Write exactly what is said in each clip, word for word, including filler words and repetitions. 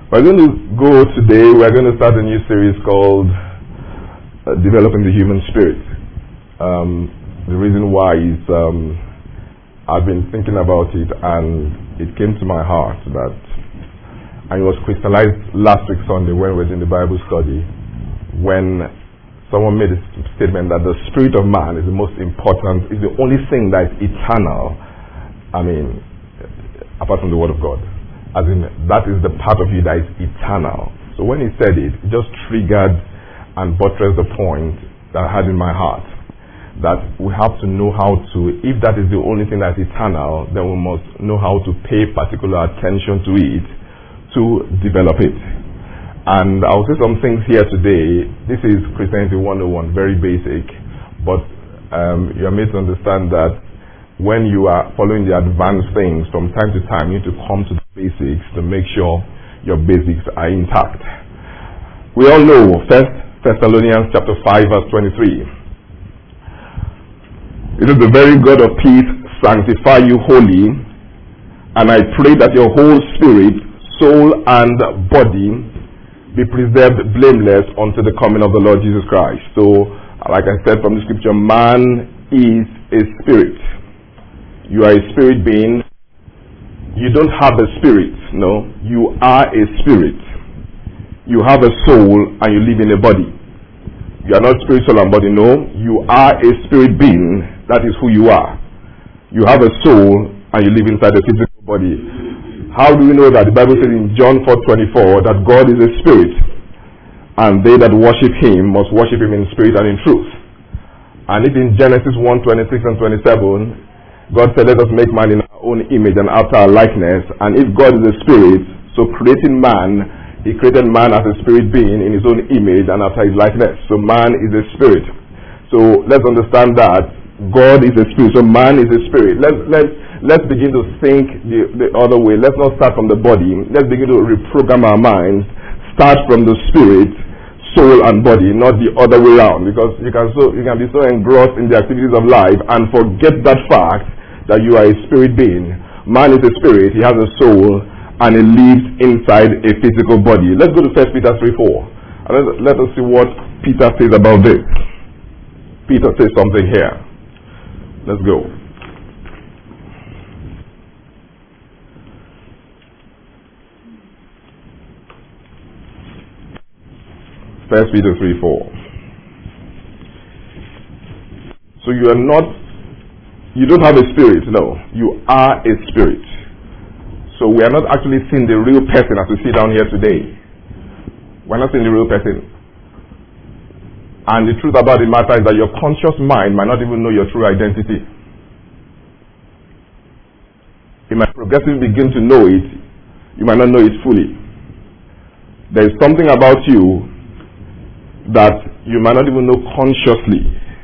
We're going to go today, we're going to start a new series called uh, Developing the Human Spirit. Um, the reason why is um, I've been thinking about it and it came to my heart that, and it was crystallized last week Sunday when we were in the Bible study, when someone made a statement that the spirit of man is the most important, is the only thing that is eternal, I mean, apart from the Word of God. As in, that is the part of you that is eternal. So when he said it, it just triggered and buttressed the point that I had in my heart. That we have to know how to, if that is the only thing that is eternal, then we must know how to pay particular attention to it, to develop it. And I'll say some things here today. This is Christianity one oh one, very basic. But um, you are made to understand that when you are following the advanced things, from time to time, you need to come to the basics to make sure your basics are intact. We all know First Thessalonians chapter five, verse twenty-three. It is the very God of peace sanctify you wholly, and I pray that your whole spirit, soul, and body be preserved blameless unto the coming of the Lord Jesus Christ. So, like I said from the scripture, man is a spirit. You are a spirit being. You don't have a spirit, no. You are a spirit. You have a soul and you live in a body. You are not spirit, soul, and body, no. You are a spirit being. That is who you are. You have a soul and you live inside a physical body. How do we know that? The Bible says in John four twenty-four that God is a spirit, and they that worship him must worship him in spirit and in truth. And if in Genesis one twenty-six and twenty-seven, God said, let us make man in our own image and after our likeness. And if God is a spirit, so creating man, he created man as a spirit being in his own image and after his likeness. So man is a spirit. So let's understand that God is a spirit. So man is a spirit. Let's let's let's begin to think the, the other way. Let's not start from the body. Let's begin to reprogram our minds. Start from the spirit, soul, and body, not the other way around. Because you can so you can be so engrossed in the activities of life and forget that fact that you are a spirit being. Man is a spirit, he has a soul, and he lives inside a physical body. Let's go to First Peter three four. And let, let us see what Peter says about this. Peter says something here. Let's go. First Peter three four. So you are not You don't have a spirit, no. You are a spirit. So we are not actually seeing the real person as we sit down here today. We're not seeing the real person. And the truth about the matter is that your conscious mind might not even know your true identity. It might progressively begin to know it. You might not know it fully. There is something about you that you might not even know consciously.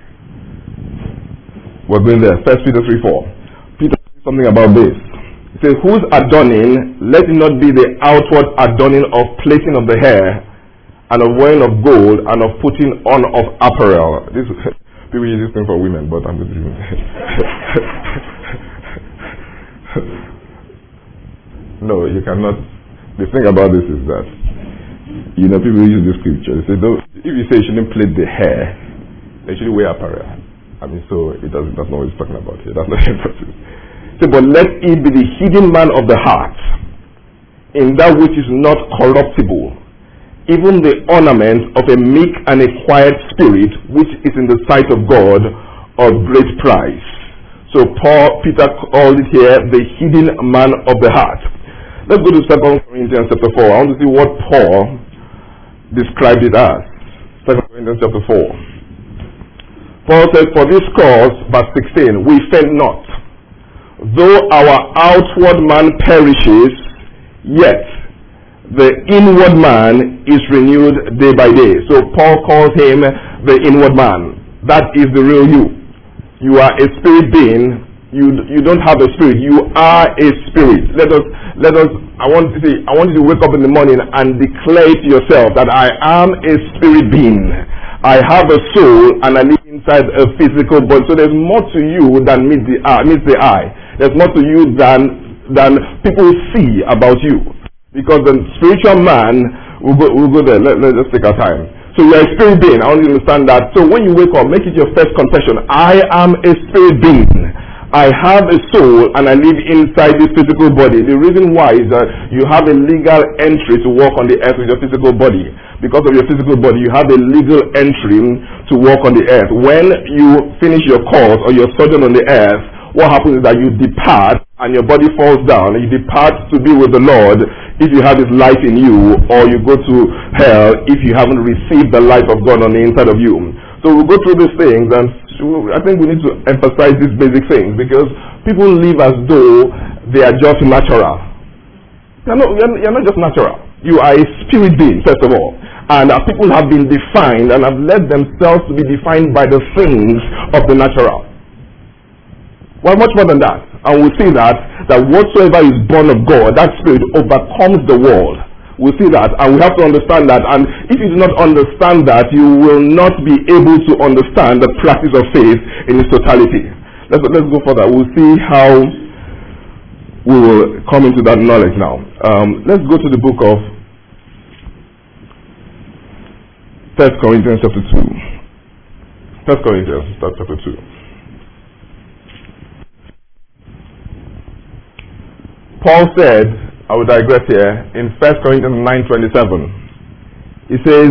We're going there. First Peter three four. Peter says something about this. He says, whose adorning, let it not be the outward adorning of plaiting of the hair, and of wearing of gold, and of putting on of apparel. This people use this thing for women, but I'm going to No, you cannot. The thing about this is that, you know, people use this scripture. They say, if you say you shouldn't plait the hair, they should wear apparel. I mean, so it doesn't, that's not what he's talking about here. That's not what he's so, but let it be the hidden man of the heart, in that which is not corruptible, even the ornament of a meek and a quiet spirit, which is in the sight of God of great price. So Paul, Peter called it here the hidden man of the heart. Let's go to Second Corinthians chapter four. I want to see what Paul described it as. Second Corinthians chapter four. Paul says, for this cause, verse sixteen, we faint not. Though our outward man perishes, yet the inward man is renewed day by day. So Paul calls him the inward man. That is the real you. You are a spirit being. You you don't have a spirit. You are a spirit. Let us let us. I want to see. I want you to wake up in the morning and declare to yourself that I am a spirit being. I have a soul and I live inside a physical body. So there's more to you than meets the eye. Meets the eye. There's more to you than than people see about you. Because the spiritual man, we'll go, we'll go there. Let, let's just take our time. So you are a spirit being. I want you to understand that. So when you wake up, make it your first confession. I am a spirit being. I have a soul and I live inside this physical body. The reason why is that you have a legal entry to walk on the earth with your physical body. Because of your physical body, you have a legal entry to walk on the earth. When you finish your course or your sojourn on the earth, what happens is that you depart and your body falls down and you depart to be with the Lord if you have His life in you, or you go to hell if you haven't received the life of God on the inside of you. So we'll go through these things, and I think we need to emphasize these basic things because people live as though they are just natural. You're not, you're not just natural. You are a spirit being, first of all. And uh, people have been defined and have led themselves to be defined by the things of the natural. Well, much more than that. And we'll see that, that whatsoever is born of God, that spirit overcomes the world. We'll see that, and we have to understand that. And if you do not understand that, you will not be able to understand the practice of faith in its totality. Let's, let's go further. We'll see how we will come into that knowledge now. Um, let's go to the book of First Corinthians chapter two. First Corinthians chapter two. Paul said, I will digress here, in First Corinthians nine twenty-seven. He says,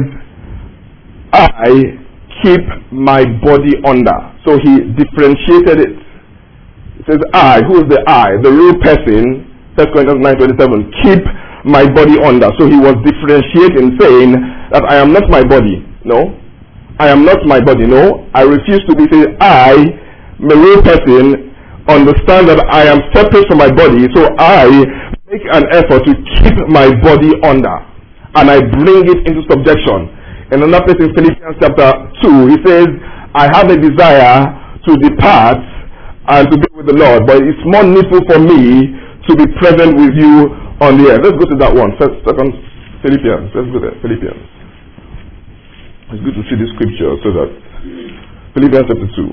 I keep my body under. So he differentiated it. He says, I, who is the I? The real person, First Corinthians nine twenty-seven, keep my body under. So he was differentiating, saying that I am not my body. No. I am not my body. No. I refuse to be. Saying, I, the real person, understand that I am separate from my body. So I make an effort to keep my body under, and I bring it into subjection. In another place in Philippians chapter two, he says, I have a desire to depart and to be with the Lord, but it's more needful for me to be present with you on the earth. Let's go to that one. First, second Philippians. Let's go there. Philippians. It's good to see this scripture so that Philippians chapter two.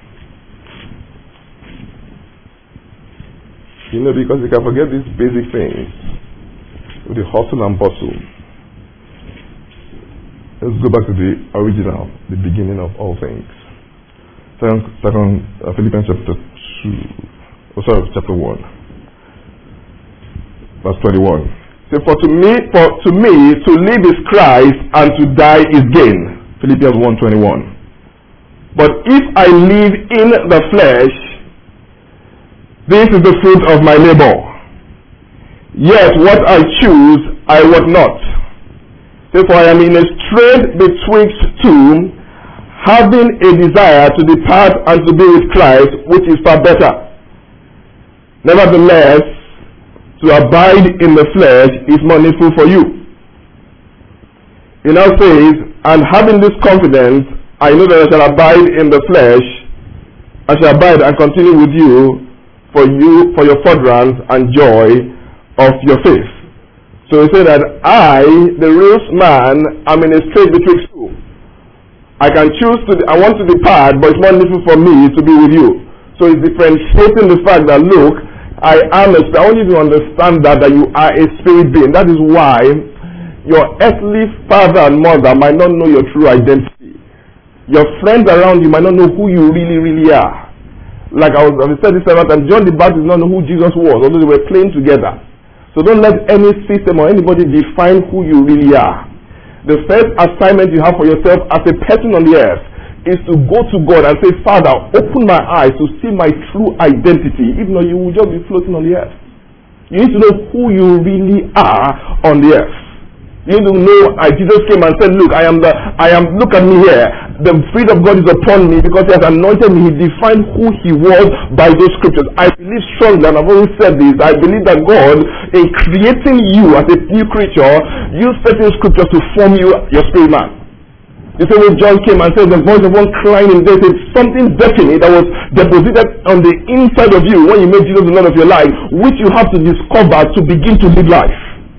You know, because you can forget these basic things with the hustle and bustle. Let's go back to the original, the beginning of all things. Second, second uh, Philippians chapter two, oh sorry, chapter one, verse twenty-one. So, for to me, for to me, to live is Christ, and to die is gain. Philippians one twenty-one. But if I live in the flesh, this is the fruit of my labor. Yet what I choose, I would not. Therefore I am in a strait betwixt two, having a desire to depart and to be with Christ, which is far better. Nevertheless, to abide in the flesh is more needful for you. He now says, and having this confidence, I know that I shall abide in the flesh, I shall abide and continue with you, for you, for your furtherance and joy of your faith. So he said that I, the real man, am in a strait betwixt two. I can choose to, I want to depart, but it's more needful for me to be with you. So he's differentiating the fact that, look, I am a spirit. I want you to understand that, that you are a spirit being. That is why your earthly father and mother might not know your true identity. Your friends around you might not know who you really, really are. Like I was, I said this several times, John the Baptist did not know who Jesus was, although they were playing together. So don't let any system or anybody define who you really are. The first assignment you have for yourself as a person on the earth is to go to God and say, Father, open my eyes to see my true identity. If not, you will just be floating on the earth. You need to know who you really are on the earth. You need to know, uh, Jesus came and said, look, I am the, I am, look at me here. The Spirit of God is upon me because He has anointed me. He defined who He was by those scriptures. I believe strongly, and I've always said this, I believe that God, in creating you as a new creature, used certain scriptures to form you, your spirit man. You see, when John came and said, the voice of one crying in death, it's something definite that was deposited on the inside of you when you made Jesus the Lord of your life, which you have to discover to begin to live life.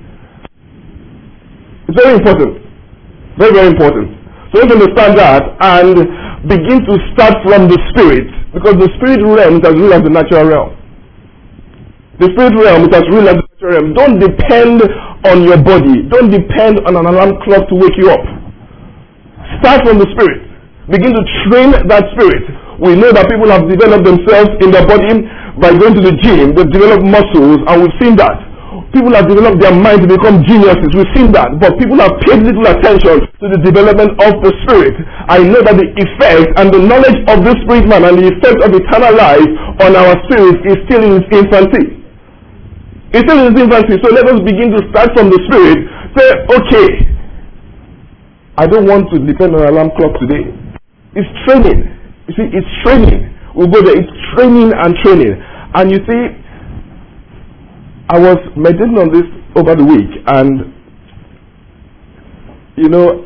It's very important. Very, very important. So you have to understand that and begin to start from the spirit, because the spirit realm is as real as the natural realm. The spirit realm is as real as the natural realm. Don't depend on your body. Don't depend on an alarm clock to wake you up. Start from the spirit. Begin to train that spirit. We know that people have developed themselves in their body by going to the gym. They've developed muscles, and we've seen that. People have developed their mind to become geniuses. We've seen that. But people have paid little attention to the development of the spirit. I know that the effect and the knowledge of the spirit man and the effect of eternal life on our spirit is still in its infancy. It's still in its infancy. So let us begin to start from the spirit. Say, okay, I don't want to depend on an alarm clock today. It's training. You see, it's training. We'll go there. It's training and training. And you see, I was meditating on this over the week, and you know,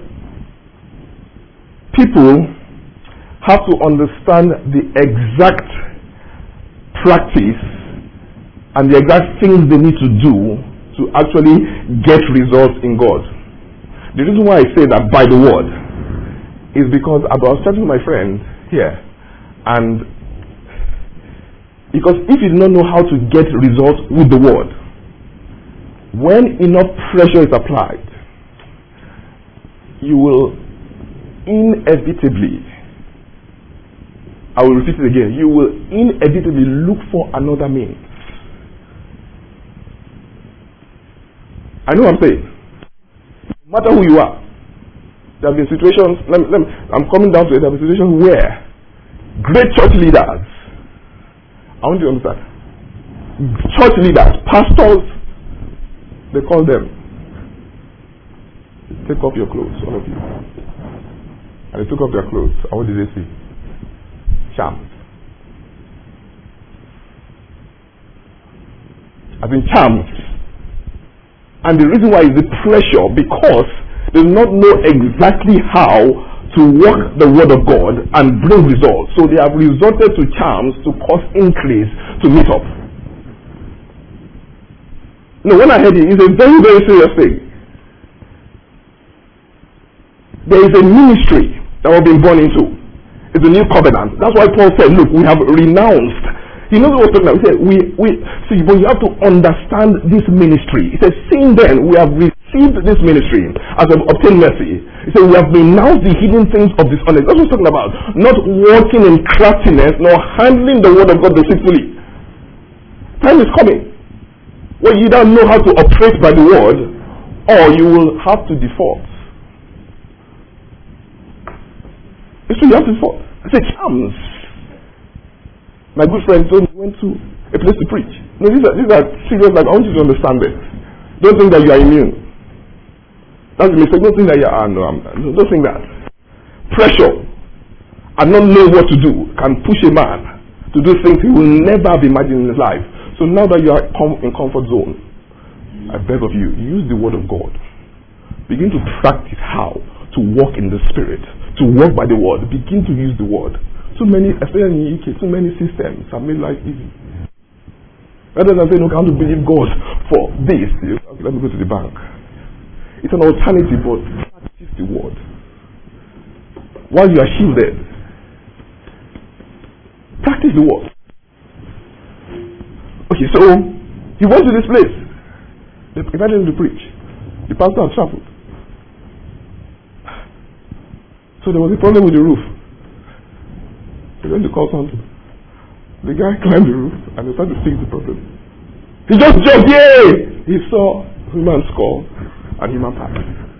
people have to understand the exact practice and the exact things they need to do to actually get results in God. The reason why I say that by the word is because I was chatting with my friend here, and because if you do not know how to get results with the word, when enough pressure is applied, you will inevitably, I will repeat it again, you will inevitably look for another means. I know what I'm saying. No matter who you are, there have been situations, let me, let me, I'm coming down to it, there have been situations where great church leaders, I want you to understand, church leaders, pastors, they call them, take off your clothes, all of you. And they took off their clothes, and what did they see? Charms. I mean charms. And the reason why is the pressure, because they do not know exactly how to work the word of God and bring results. So they have resorted to charms to cause increase to meet up. No, when I heard it, it's a very, very serious thing. There is a ministry that we've been born into. It's a new covenant. That's why Paul said, look, we have renounced. He knows what we're talking about. He said, we, we, see, but you have to understand this ministry. He said, seeing then, we have received this ministry as an obtained mercy. He said, we have renounced the hidden things of dishonesty. That's what he's talking about. Not walking in craftiness, nor handling the word of God deceitfully. Time is coming where you don't know how to operate by the word, or you will have to default. It's true, you have to default. I said, charms. My good friend told me, went to a place to preach. No, these are, these are serious. Like, I want you to understand this. Don't think that you are immune. That's the mistake. Don't think that you are. No, I'm, no, don't think that. Pressure and not know what to do can push a man to do things he will never have imagined in his life. So now that you are in comfort zone, I beg of you, use the word of God. Begin to practice how to walk in the spirit, to walk by the word. Begin to use the word. Too many, especially in the U K, too many systems have made life easy. Rather than saying, okay, I want to believe God for this, okay, let me go to the bank. It's an alternative, but practice the word. While you are shielded, practice the word. Okay, so he went to this place. They invited him to preach. The pastor had traveled. So there was a problem with the roof. They went to call something. The guy climbed the roof and they started to fix the problem. He just jumped, yay! He saw human skull and human part.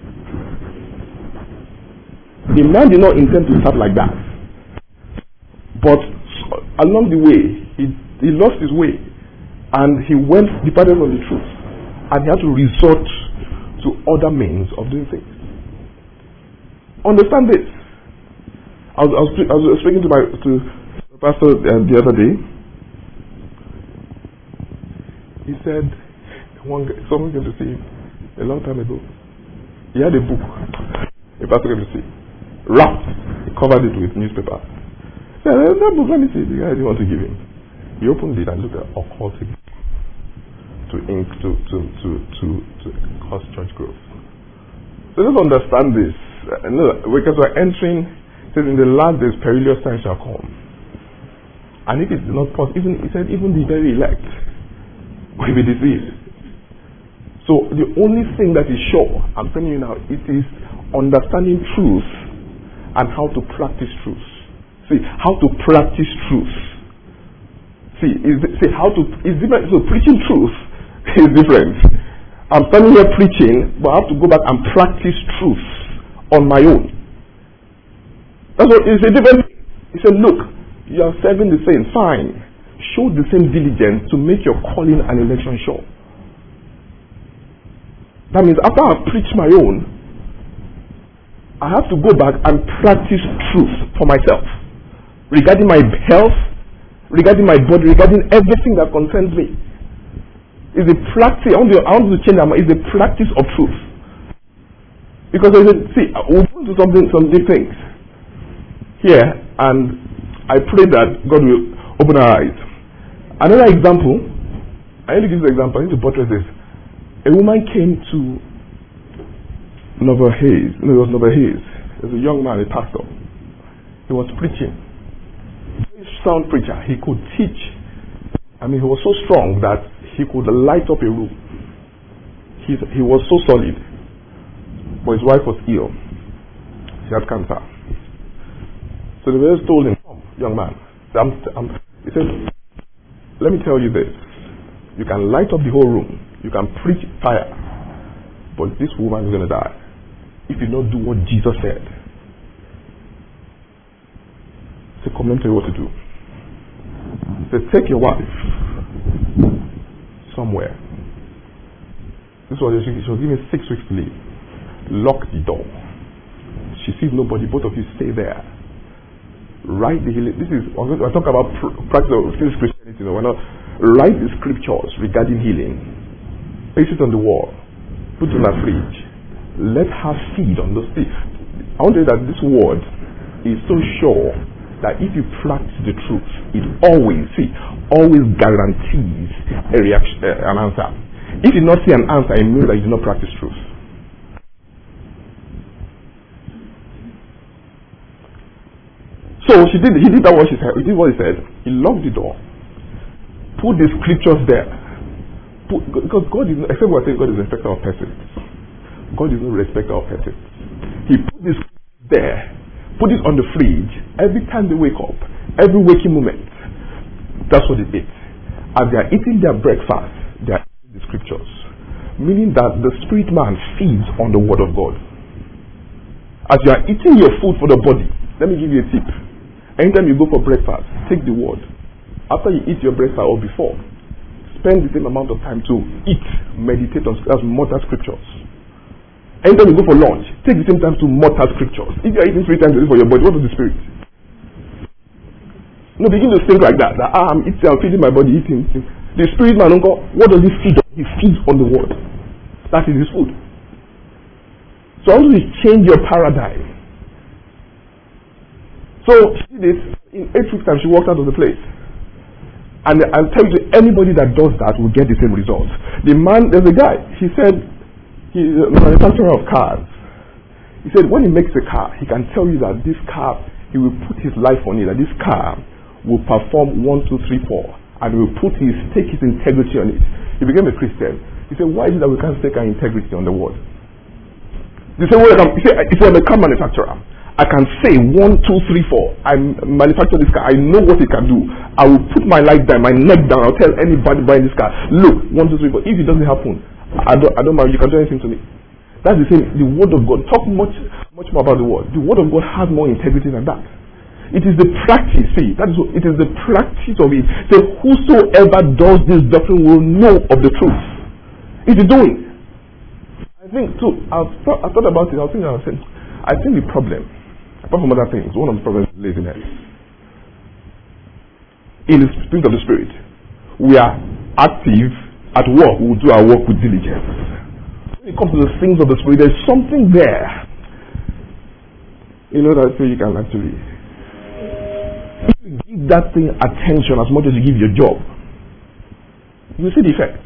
The man did not intend to start like that. But along the way, he, he lost his way and he went, departed from the truth. And he had to resort to other means of doing things. Understand this. I was, I was, I was speaking to my to the pastor uh, the other day. He said, one guy, someone came to see him a long time ago. He had a book. A pastor came to see, wrapped. He covered it with newspaper. He said, that book, let me see. The guy didn't want to give him. He opened it and looked at occultic to ink to to to to to cause church growth. So let's understand this. Uh, no, because we're entering. It says in the last days perilous times shall come. And if it's not possible, even he said even the very elect will be deceived. So So the only thing that is sure, I'm telling you now, it is understanding truth and how to practice truth. See, how to practice truth. See, is see how to is different. So preaching truth is different. I'm standing here preaching, but I have to go back and practice truth on my own. That's what it's a different thing. He said, look, you are serving the saints, fine. Show the same diligence to make your calling and election sure. That means after I've preached my own, I have to go back and practice truth for myself. Regarding my health, regarding my body, regarding everything that concerns me. It's a practice, I want to, I want to change that, it's a practice of truth. Because I said, see, we'll do something, some big things here, and I pray that God will open our eyes. Another example, I need to give you an example, I need to buttress this. A woman came to Nova Hayes. No, it was Nova Hayes. There was a young man, a pastor. He was preaching. Very sound preacher. He could teach. I mean, he was so strong that he could light up a room. He, he was so solid. But his wife was ill. She had cancer. So the person told him, young man, I'm, I'm, he said, let me tell you this. You can light up the whole room. You can preach fire, but this woman is going to die if you don't do what Jesus said. So come and tell you what to do. He said, take your wife somewhere. This was she was given six weeks to leave. Lock the door. She sees nobody. Both of you stay there. Write the healing. This is I talk about practice of Christianity. You know, we're not write the scriptures regarding healing. Paste it on the wall. Put it in a fridge. Let her feed on those things. I want to say that this word is so sure that if you practice the truth, it always, see, always guarantees a reaction, uh, an answer. If you not see an answer, it means that you do not practice truth. So she did. He did that. What she said. He did what he said. He locked the door. Put the scriptures there. Because God is not, except what I say, God is a respecter of persons. God is no respecter of persons. He put this there, put it on the fridge. Every time they wake up, every waking moment, that's what they eat. As they are eating their breakfast, they are eating the scriptures. Meaning that the spirit man feeds on the word of God. As you are eating your food for the body, let me give you a tip. Anytime you go for breakfast, take the word. After you eat your breakfast or before, spend the same amount of time to eat, meditate on mortal scriptures. Anytime you go for lunch, take the same time to mortal scriptures. If you are eating three times a day for your body, what is the spirit? No, begin to think like that. That ah, I'm eating, I'm feeding my body, eating. eating. The spirit man, uncle, what does he feed on? He feeds on the word. That is his food. So how do you change your paradigm? So she did this. In eight weeks time, she walked out of the place. And I'll tell you, anybody that does that will get the same results. The man, there's a guy, he said, he's a manufacturer of cars. He said, when he makes a car, he can tell you that this car, he will put his life on it, that this car will perform one, two, three, four, and will put his, take his integrity on it. He became a Christian. He said, why is it that we can't take our integrity on the word? He said, well, he said, if I'm a car manufacturer, I can say one, two, three, four. I manufacture this car. I know what it can do. I will put my life down, my neck down. I'll tell anybody buying this car, look, one, two, three, four. If it doesn't happen, I don't, I don't mind. You can do anything to me. That's the same. The word of God. Talk much, much more about the word. The word of God has more integrity than that. It is the practice. See, that is what, it is the practice of it. So whosoever does this doctrine will know of the truth. It is doing. I think too. I've thought, I've thought about it. I was thinking. I was saying. I think the problem. Apart from other things, one of the problems is laziness. In the spirit of the Spirit, we are active at work. We will do our work with diligence. When it comes to the things of the Spirit, there's something there. You know that so you can actually, if you give that thing attention as much as you give your job, you see the effect.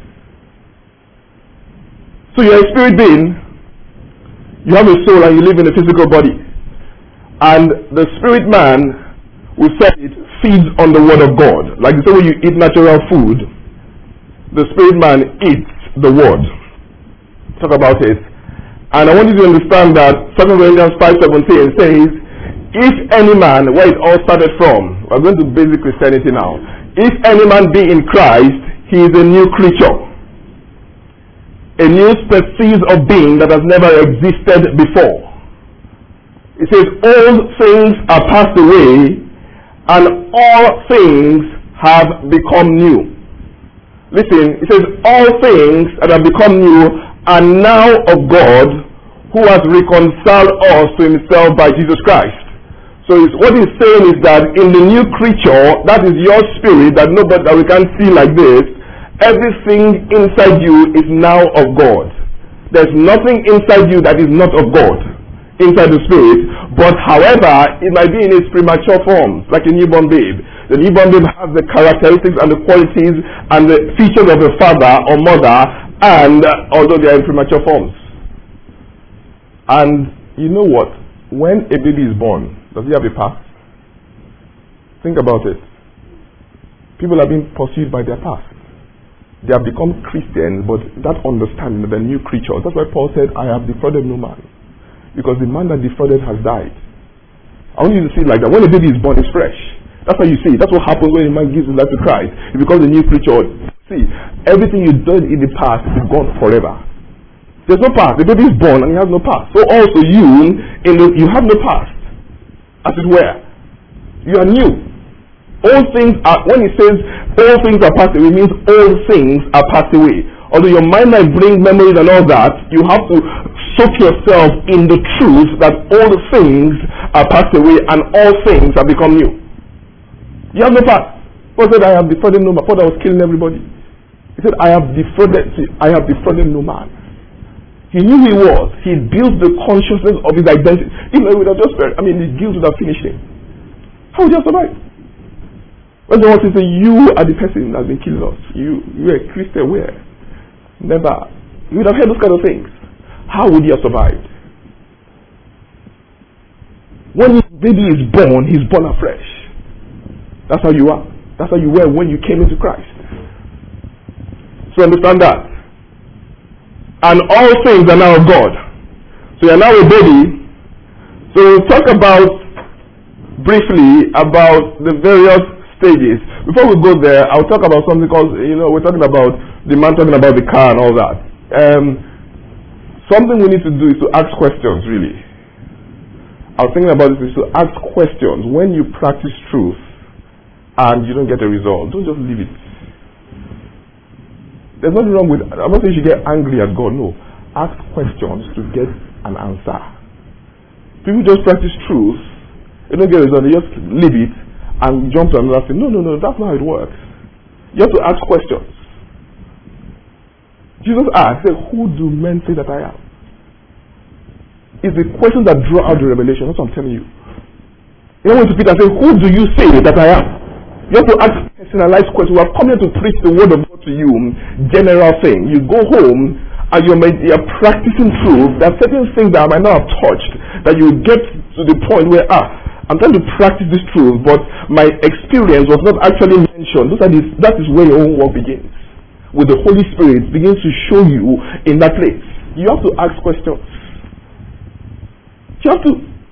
So you're a spirit being. You have a soul and you live in a physical body. And the spirit man, we said it, feeds on the word of God. Like the same way you eat natural food, the spirit man eats the word. talk about it. And I want you to understand that Second Corinthians five seventeen says, if any man, where it all started from, we're going to basic Christianity now. If any man be in Christ, he is a new creature. A new species of being that has never existed before. It says, all things are passed away, and all things have become new. Listen, it says, all things that have become new are now of God, who has reconciled us to himself by Jesus Christ. So it's, what he's saying is that in the new creature, that is your spirit, that nobody, that we can't see like this, everything inside you is now of God. There's nothing inside you that is not of God, inside the spirit. But however, it might be in its premature form, like a newborn babe. The newborn babe has the characteristics and the qualities and the features of a father or mother, and uh, although they are in premature forms. And you know what? When a baby is born, does he have a past? Think about it. People are being pursued by their past. They have become Christians, but that understanding of the new creature. That's why Paul said, I have defrauded no man. Because the man that defrauded has died. I want you to see it like that. When a baby is born, it's fresh. That's how you see it. That's what happens when a man gives his life to Christ. He becomes a new creature. See, everything you've done in the past is gone forever. There's no past. The baby is born and he has no past. So also you, in the, you have no past. As it were. You are new. All things are, when he says all things are passed away, it means all things are passed away. Although your mind might bring memories and all that, you have to soak yourself in the truth that all things are passed away and all things have become new. You have no past. Paul said, I have defrauded no man. Paul that was killing everybody. He said, I have defrauded, I have defrauded no man. He knew who he was. He built the consciousness of his identity. Even though he would have just, I mean, his guilt would have finished him. How would you have survived? When the one says, you are the person that has been killing us. You, you are a Christian. Where? Never. You would have heard those kind of things. How would you have survived? When his baby is born, he's born afresh. That's how you are. That's how you were when you came into Christ. So understand that. And all things are now of God. So you're now a baby. So we'll talk about, briefly, about the various stages. Before we go there, I'll talk about something called, you know, we're talking about the man talking about the car and all that. Um, something we need to do is to ask questions, really. I was thinking about this, is to ask questions. When you practice truth and you don't get a result, don't just leave it. There's nothing wrong with, I'm not saying you should get angry at God, no. Ask questions to get an answer. People just practice truth, they don't get a result, they just leave it and jump to another thing. No, no, no, that's not how it works. You have to ask questions. Jesus asked, who do men say that I am? It's the questions that draw out the revelation. That's what I'm telling you. You don't want to Peter and say, who do you say that I am? You have to ask personalized questions. We are coming to preach the word of God to you, general thing. You go home and you're, you're practicing truth. There are certain things that I might not have touched, that you get to the point where, ah, I'm trying to practice this truth, but my experience was not actually mentioned. Those are the, that is where your own work begins. With the Holy Spirit begins to show you in that place. You have to ask questions. You have to.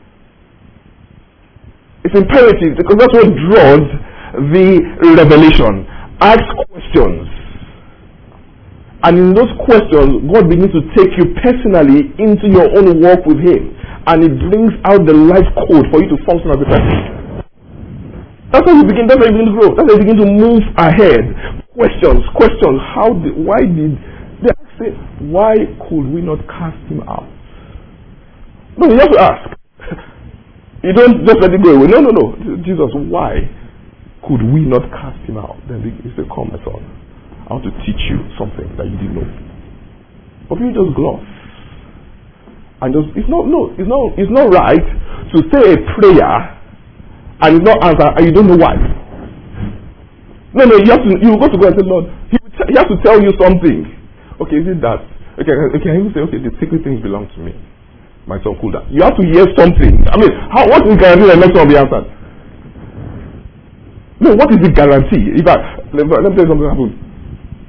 It's imperative because that's what draws the revelation. Ask questions. And in those questions, God begins to take you personally into your own walk with Him. And it brings out the life code for you to function as a person. That's how you begin, that's how you begin to grow. That's how you begin to move ahead. Questions, questions. How did, why did, they say, why could we not cast him out? No, you have to ask. You don't just let it go away. No, no, no. Jesus, why could we not cast him out? Then he said, come, my son. I want to teach you something that you didn't know. But you just gloss. And just, it's not, no, it's not, it's not right to say a prayer and it's not answer and you don't know why. No, no, you have to, you go to God and say, Lord, he, he has to tell you something. Okay, is it that? Okay, okay, he will say, okay, the sacred things belong to me. My son, cool that. You have to hear something. I mean, how, what is the guarantee that the next one will be answered? No, what is the guarantee? If I, let, let me tell you something happened.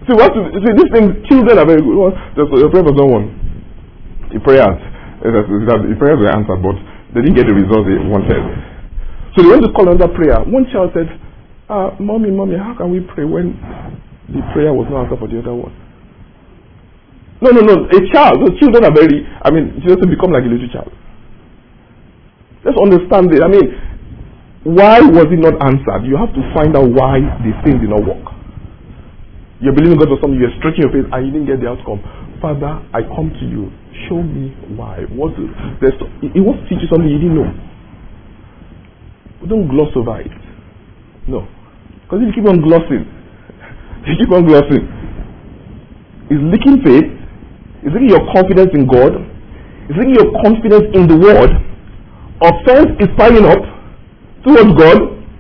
See, what to, see, these things, children are very good. Well, just, your prayer was not one. The prayers, the prayers were answered, but they didn't get the results they wanted. So they went to call another prayer. One child said, uh, Mommy, Mommy, how can we pray when the prayer was not answered for the other one? No, no, no. A child, so children are very, I mean, just to become like a little child. Let's understand it. I mean, why was it not answered? You have to find out why the thing did not work. You're believing God for something, you're stretching your faith, and you didn't get the outcome. Father, I come to you. Show me why. What? There's, he wants to teach you something you didn't know. But don't gloss over it. No. Because if you keep on glossing, you keep on glossing, it's leaking faith, it's leaking your confidence in God, it's leaking your confidence in the Word. Offense is piling up towards God.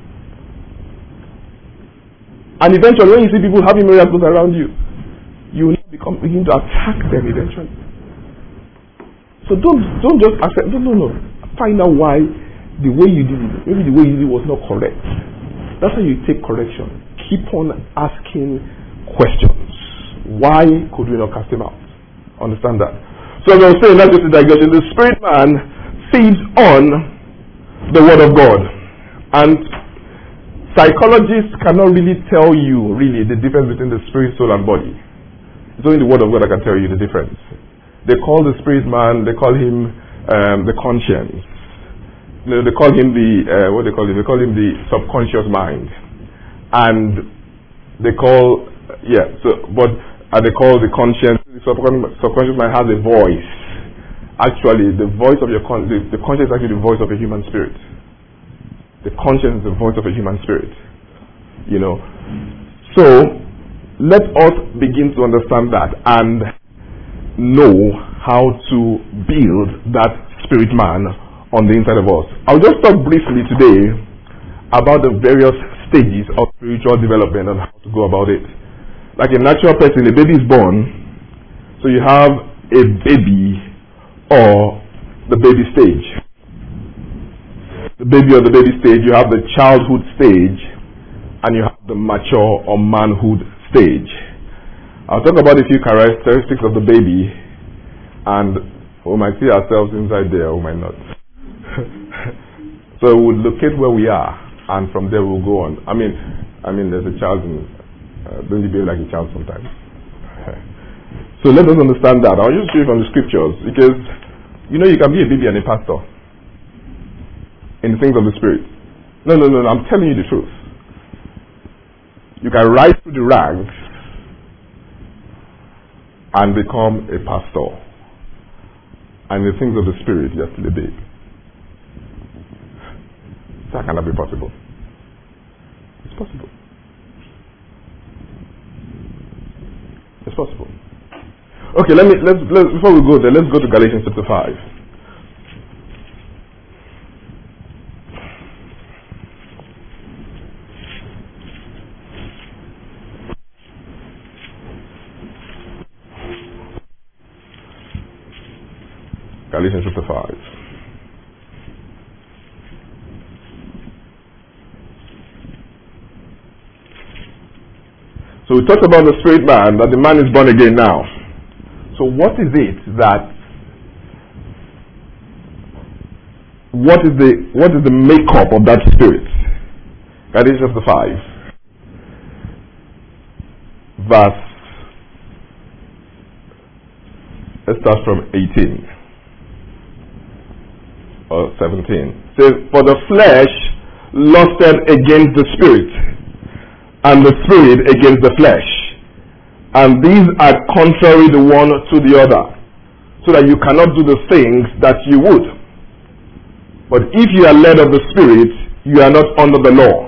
And eventually, when you see people having miracles around you, you will become begin to attack them eventually. So don't don't just accept. No, no, no. Find out why the way you did it, maybe the way you did it was not correct. That's how you take correction. Keep on asking questions. Why could we not cast him out? Understand that. So as I was saying, that's just a digression. The spirit man feeds on the word of God, and psychologists cannot really tell you really the difference between the spirit, soul, and body. It's only the word of God that can tell you the difference. They call the spirit man, they call him um, the conscience. You know, they call him the, uh, what they call him? They call him the subconscious mind. And they call, yeah, so, but uh, they call the conscience, the subconscious, subconscious mind has a voice. Actually, the voice of your, con- the, the conscience is actually the voice of a human spirit. The conscience is the voice of a human spirit. You know. So, let us begin to understand that and know how to build that spirit man on the inside of us. I'll just talk briefly today about the various stages of spiritual development and how to go about it. Like a natural person, a baby is born, so you have a baby or the baby stage. The baby or the baby stage, you have the childhood stage, and you have the mature or manhood stage. I'll talk about a few characteristics of the baby, and we might see ourselves inside there, or we might not. So we'll locate where we are, and from there we'll go on. I mean, I mean, there's a child in, uh, don't you behave like a child sometimes? So let us understand that. I'll just show you from the scriptures, because, you know, you can be a baby and a pastor in the things of the spirit. No, no, no, no, I'm telling you the truth. You can rise through the ranks and become a pastor. And in the things of the spirit, you're still a babe. That cannot be possible. It's possible. It's possible. Okay, let me, let's, let's, before we go there, let's go to Galatians chapter five. Galatians chapter five. So we talked about the spirit man, that the man is born again now. So what is it that, what is the, what is the makeup of that spirit? Galatians chapter five. Verse, let's start from eighteen. Or seventeen. It says, for the flesh lusted against the spirit, and the spirit against the flesh. And these are contrary the one to the other, so that you cannot do the things that you would. But if you are led of the spirit, you are not under the law.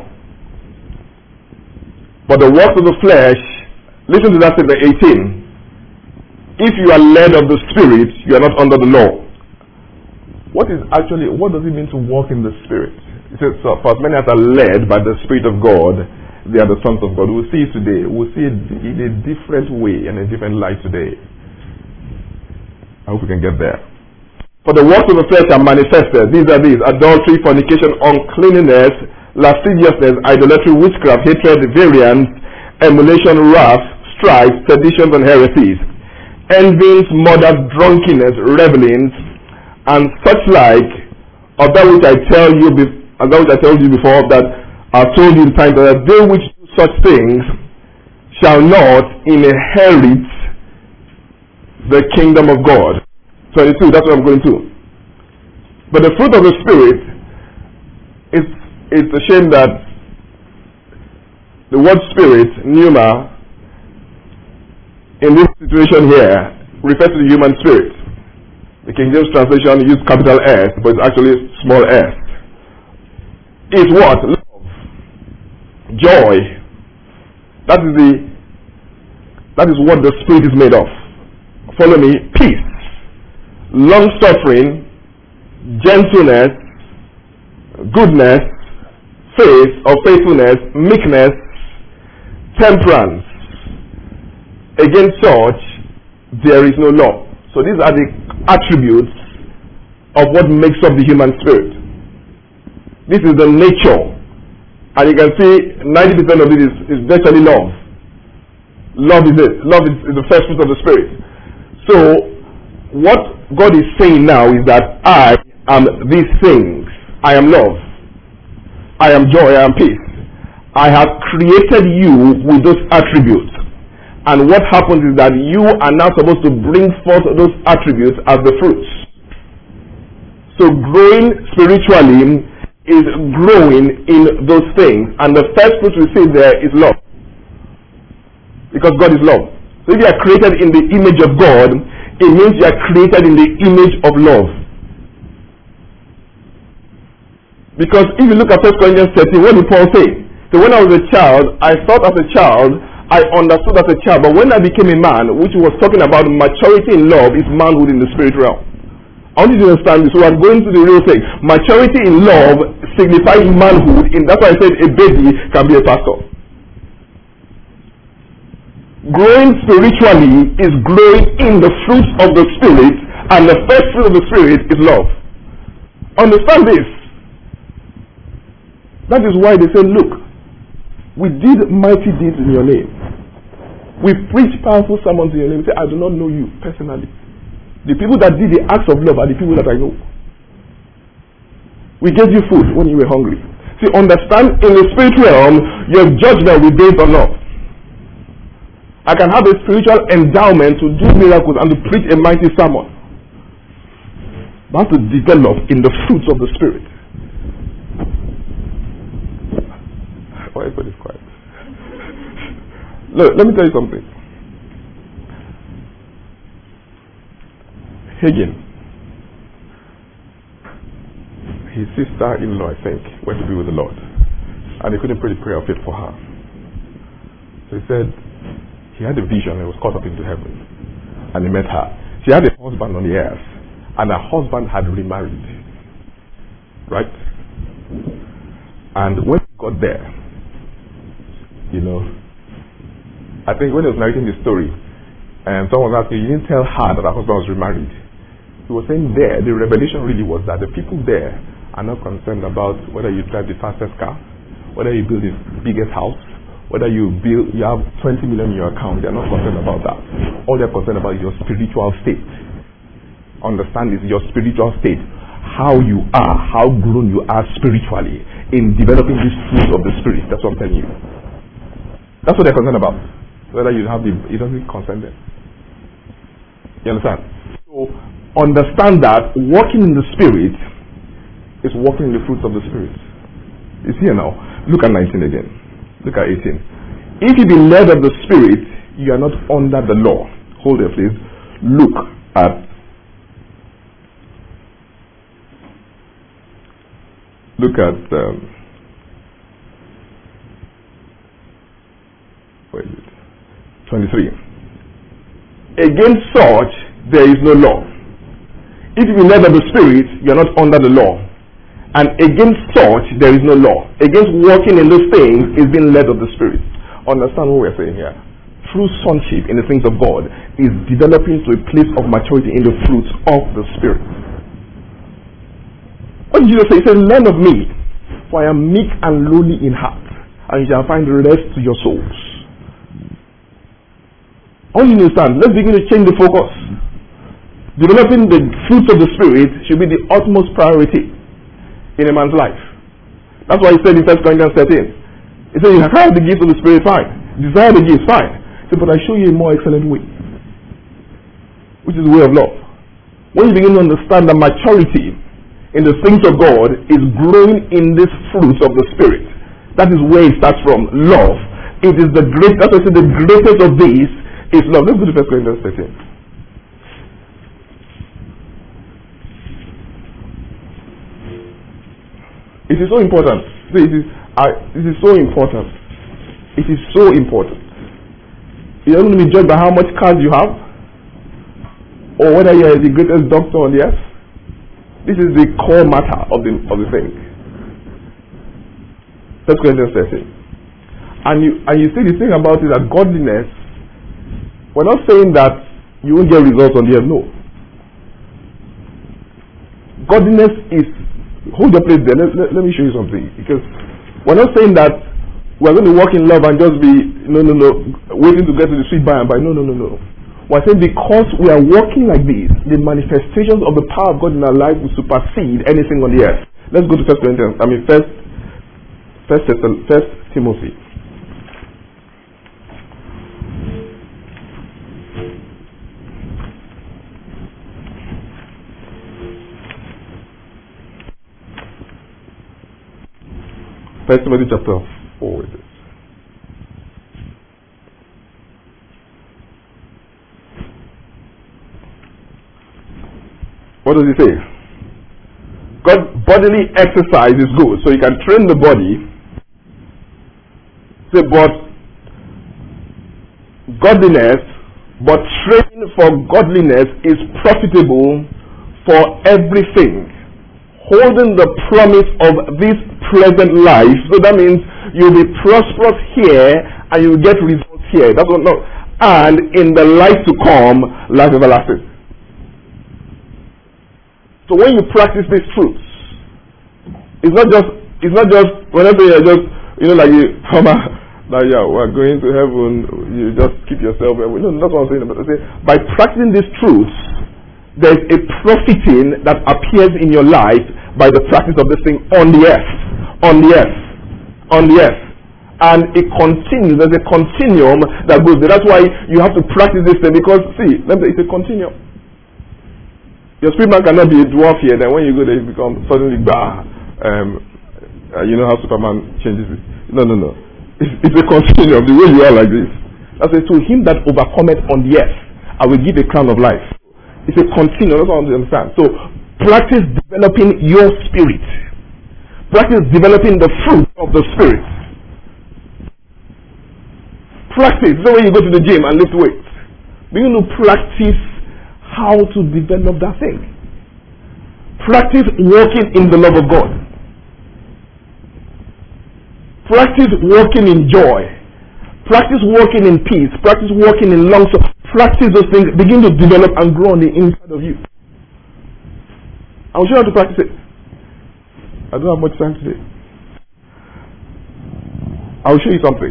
But the works of the flesh, listen to that in the eighteen. If you are led of the spirit, you are not under the law. What is actually, what does it mean to walk in the Spirit? It says, so, for as many as are led by the Spirit of God, they are the sons of God. We'll see it today. We'll see it in a different way and a different light today. I hope we can get there. For the works of the flesh are manifested. These are these: adultery, fornication, uncleanness, lasciviousness, idolatry, witchcraft, hatred, variance, emulation, wrath, strife, seditions, and heresies, envyings, murders, drunkenness, revelings, and such like, of that which I tell you, be- of that which I told you before, that I told you in time that they which do such things shall not inherit the kingdom of God. twenty-two, that's what I'm going to. But the fruit of the Spirit, it's, it's a shame that the word spirit, pneuma, in this situation here, refers to the human spirit. The King James translation uses capital S, but it's actually small s. Is what? Love. Joy. That is the that is what the Spirit is made of. Follow me. Peace. Long suffering, gentleness, goodness, faith or faithfulness, meekness, temperance. Against such there is no law. So these are the attributes of what makes up the human spirit. This is the nature. And you can see ninety percent of it is, is virtually love. Love is it. Love is, is the first fruit of the Spirit. So what God is saying now is that I am these things. I am love. I am joy. I am peace. I have created you with those attributes. And what happens is that you are now supposed to bring forth those attributes as the fruits. So growing spiritually is growing in those things. And the first fruit we see there is love. Because God is love. So if you are created in the image of God, it means you are created in the image of love. Because if you look at First Corinthians thirteen, what did Paul say? So when I was a child, I thought as a child, I understood as a child. But when I became a man, which was talking about maturity in love, is manhood in the spirit realm. I want you to understand this. So I'm going to the real thing. Maturity in love signifies manhood. In that's why I said a baby can be a pastor. Growing spiritually is growing in the fruits of the Spirit, and the first fruit of the Spirit is love. Understand this. That is why they say, look, we did mighty deeds in your name. We preached powerful sermons in your name. We say, I do not know you personally. The people that did the acts of love are the people that I know. We gave you food when you were hungry. See, understand, in the spirit realm, your judgment will be based on love. I can have a spiritual endowment to do miracles and to preach a mighty sermon. But I have to develop in the fruits of the Spirit. Why everybody is quiet? Look, let me tell you something. Hagin, his sister-in-law, I think, went to be with the Lord. And he couldn't pray the prayer of faith for her. So he said, he had a vision and was caught up into heaven. And he met her. She had a husband on the earth. And her husband had remarried. Right? And when he got there, you know, I think when he was narrating the story, and someone was asking, you didn't tell her that her husband was remarried. He was saying there, the revelation really was that the people there are not concerned about whether you drive the fastest car, whether you build the biggest house, whether you build, you have twenty million in your account. They're not concerned about that. All they're concerned about is your spiritual state. Understand this, your spiritual state. How you are, how grown you are spiritually in developing these fruits of the Spirit. That's what I'm telling you. That's what they're concerned about. Whether you have the, it doesn't concern them. You understand? So, understand that walking in the Spirit is walking in the fruits of the Spirit. It's here now. Look at nineteen again. Look at eighteen. If you be led of the Spirit, you are not under the law. Hold it, please. Look at Look at um, where is it? twenty-three. Against such there is no law. If you be led of the Spirit, you are not under the law. And against such there is no law. Against walking in those things is being led of the Spirit. Understand what we're saying here? True sonship in the things of God is developing to a place of maturity in the fruits of the Spirit. What did Jesus say? He said, learn of me, for I am meek and lowly in heart, and you shall find rest to your souls. All you understand, let's begin to change the focus. Developing the fruits of the Spirit should be the utmost priority in a man's life. That's why he said in First Corinthians thirteen, he said, you have the gift of the Spirit, fine. Desire the gift, fine. He said, but I show you a more excellent way, which is the way of love. When you begin to understand that maturity in the things of God is growing in these fruits of the Spirit, that is where it starts from, love. It is the great, that's why I said the greatest of these is love. Let's go to First Corinthians thirteen. It is so important. See, it is, uh, it is so important. It is so important. You're not going to be judged by how much cars you have, or whether you are the greatest doctor on the earth. This is the core matter of the of the thing. First Corinthians thirteen. And you and you see the thing about it that godliness. We're not saying that you won't get results on the earth. No. Godliness is. Hold your place there. Let, let, let me show you something. Because we're not saying that we're going to walk in love and just be, no, no, no, waiting to get to the sweet by and by. No, no, no, no. We're saying because we are walking like this, the manifestations of the power of God in our life will supersede anything on the earth. Let's go to First Corinthians. I mean, First, First, First Timothy. First Timothy chapter four. It is. What does he say? God, bodily exercise is good, so you can train the body. Say, but godliness, but training for godliness is profitable for everything, holding the promise of this present life. So that means you'll be prosperous here and you'll get results here. That's what no. And in the life to come, life everlasting. So when you practice these truths, it's not just it's not just whenever you're just you know like you come out like yeah we're going to heaven, you just keep yourself away. No, that's what I'm saying. But I say by practicing these truths, there's a profiting that appears in your life by the practice of this thing on the earth, on the earth, on the earth. And it continues, there's a continuum that goes there. That's why you have to practice this thing, because see, it's a continuum. Your spirit man cannot be a dwarf here, then when you go there you become suddenly bah, um, uh, you know how Superman changes it. No, no, no. It's, it's a continuum, the way you are like this. That's why to him that overcometh on the earth, I will give a crown of life. It's a continuum, that's what I understand. So practice developing your spirit. Practice developing the fruit of the Spirit. Practice. So when you go to the gym and lift weights, begin to practice how to develop that thing. Practice walking in the love of God. Practice walking in joy. Practice walking in peace. Practice walking in long suffering. Practice those things. Begin to develop and grow on the inside of you. I'll show you how to practice it. I don't have much time today. I'll show you something.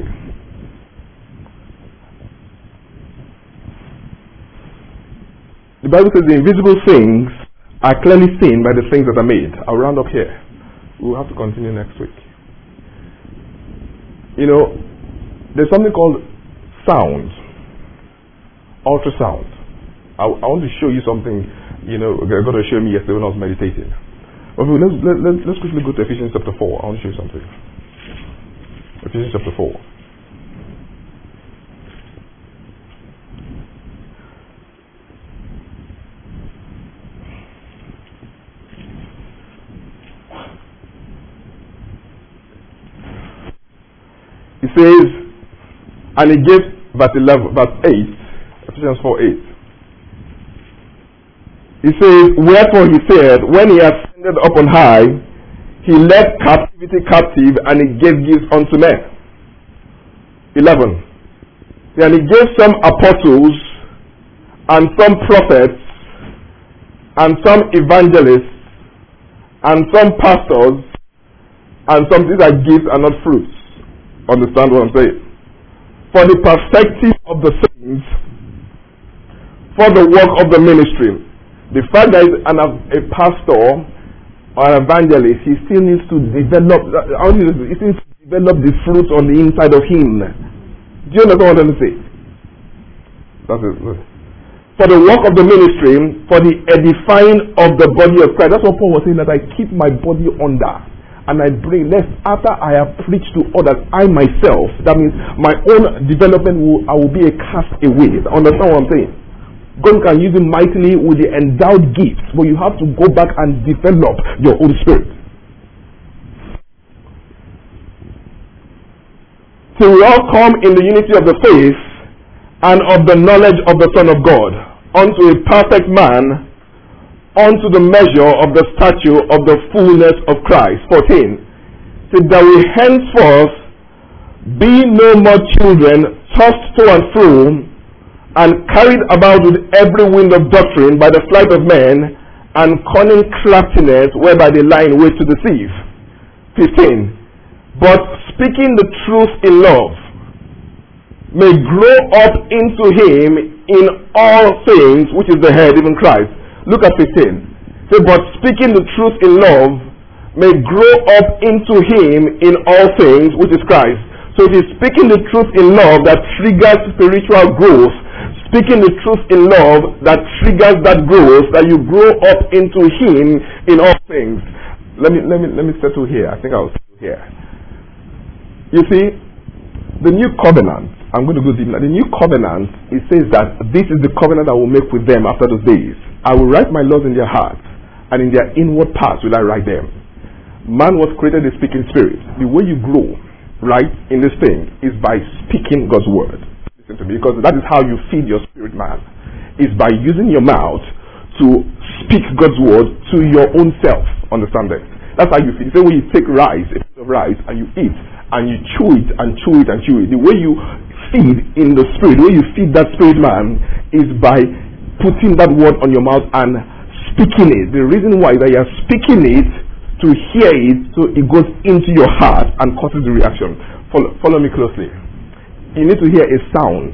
The Bible says the invisible things are clearly seen by the things that are made. I'll round up here. We'll have to continue next week. You know, there's something called sound. Ultrasound. I, I want to show you something, you know, God was showing me yesterday when I was meditating. But let's, let, let's, let's quickly go to Ephesians chapter four. I want to show you something. Ephesians chapter four. He says, and he gave verse eleven, verse eight, Ephesians four eight. He says, wherefore he said, when he ascended up on high, he led captivity captive, and he gave gifts unto men. eleven. And he gave some apostles, and some prophets, and some evangelists, and some pastors, and some things are gifts and not fruits. Understand what I'm saying? For the perfecting of the saints, for the work of the ministry. The fact that he's an, a pastor or an evangelist, he still needs to develop, he still needs to develop the fruit on the inside of him. Do you understand what I'm trying to say? That's it. For the work of the ministry, for the edifying of the body of Christ. That's what Paul was saying, that I keep my body under. And I bring, lest after I have preached to others, I myself, that means my own development, will, I will be a castaway. Understand what I'm saying? God can use him mightily with the endowed gifts, but you have to go back and develop your own spirit. So we all come in the unity of the faith and of the knowledge of the Son of God, unto a perfect man, unto the measure of the stature of the fullness of Christ. fourteen. So that we henceforth be no more children, tossed to and fro, and carried about with every wind of doctrine by the flight of men, and cunning craftiness, whereby they lie in wait to deceive. fifteen. But speaking the truth in love, may grow up into him in all things, which is the head, even Christ. Look at fifteen. Say, but speaking the truth in love, may grow up into him in all things, which is Christ. So it is speaking the truth in love that triggers spiritual growth. Speaking the truth in love that triggers that growth, that you grow up into him in all things. Let me let me let me settle here. I think I'll settle here. You see, the new covenant, I'm going to go deep now. The new covenant, it says that this is the covenant I will make with them after those days. I will write my laws in their hearts, and in their inward parts will I write them. Man was created a speaking spirit. The way you grow, right, in this thing is by speaking God's word. Listen to me, because that is how you feed your spirit man. Is by using your mouth to speak God's word to your own self. Understand that? That's how you feed. So when you take rice, a piece of rice, and you eat, and you chew it and chew it and chew it, the way you feed in the spirit, the way you feed that spirit man is by putting that word on your mouth and speaking it. The reason why is that you are speaking it to hear it, so it goes into your heart and causes the reaction. Follow, follow me closely. You need to hear a sound.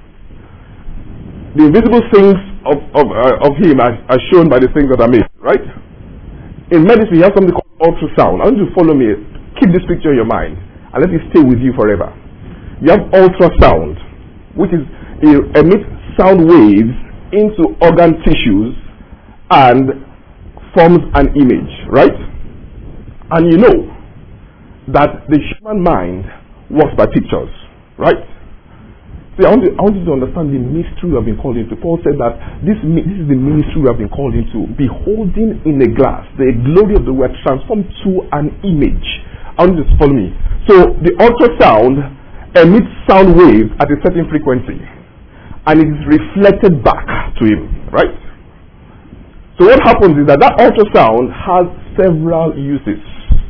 The invisible things of of, uh, of him are, are shown by the things that are made, right? In medicine, you have something called ultrasound. I want you to follow me. Keep this picture in your mind, and let it stay with you forever. You have ultrasound, which is it emits sound waves into organ tissues and forms an image, right? And you know that the human mind works by pictures, right? See, I want, you, I want you to understand the mystery we have been called into. Paul said that this, this is the ministry we have been called into. Beholding in a glass the glory of the word transformed to an image. I want you to follow me. So the ultrasound emits sound waves at a certain frequency, and it is reflected back to him, right? So what happens is that that ultrasound has several uses.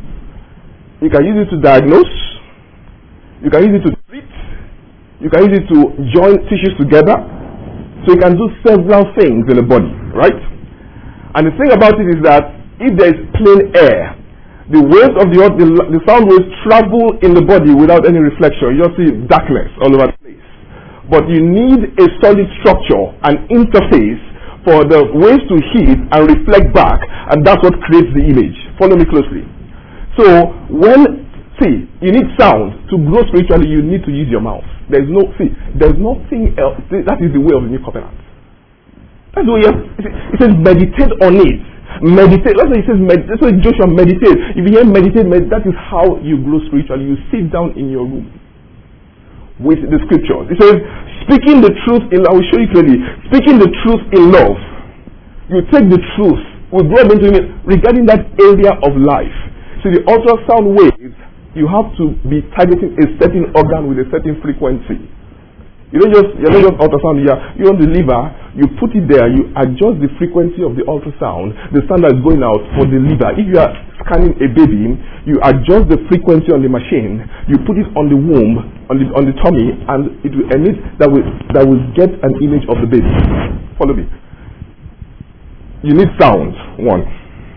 You can use it to diagnose, you can use it to treat, you can use it to join tissues together, so you can do several things in the body, right? And the thing about it is that if there is plain air, the waves of the, the the sound waves travel in the body without any reflection. You just see darkness all over the place. But you need a solid structure, an interface for the waves to hit and reflect back, and that's what creates the image. Follow me closely. So when see, you need sound to grow spiritually. You need to use your mouth. There's no see. There's nothing else. That is the way of the new covenant. That's the way. It says meditate on it. Meditate. That's what it says. Med- that's what Joshua meditate. If you hear meditate, med- that is how you grow spiritually. You sit down in your room with the scriptures. It says, speaking the truth in love. I will show you clearly. Speaking the truth in love. You take the truth. We grow up into it regarding that area of life. So the ultrasound waves, you have to be targeting a certain organ with a certain frequency. You don't just you're not just ultrasound. You you want the liver, you put it there, you adjust the frequency of the ultrasound, the sound that's going out for the liver. If you are scanning a baby, you adjust the frequency on the machine, you put it on the womb, on the on the tummy, and it will emit that will that will get an image of the baby. Follow me. You need sound, one.